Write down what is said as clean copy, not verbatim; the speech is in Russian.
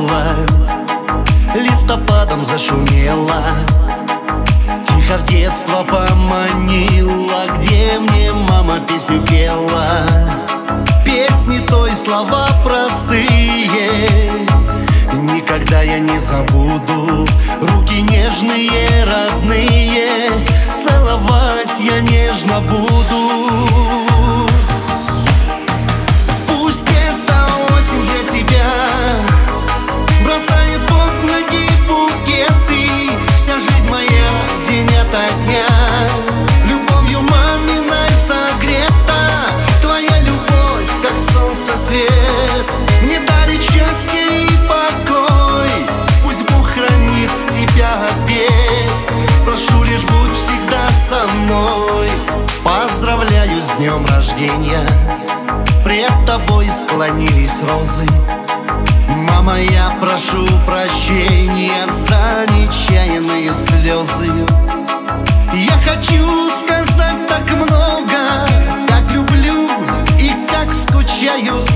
было, листопадом зашумела, тихо в детство поманила, где мне мама песню пела. Песни той слова простые, никогда я не забуду. Руки нежные, родные, целовать я нежно буду. Пусть эта осень для тебя бросает под ноги букеты. Вся жизнь моя день ото дня любовью маминой согрета. Твоя любовь, как солнце свет, мне дарит счастье и покой. Пусть Бог хранит тебя опять, прошу, лишь будь всегда со мной. Поздравляю с днем рождения, пред тобой склонились розы. Мама, я прошу прощения за нечаянные слезы. Я хочу сказать так много, как люблю и как скучаю.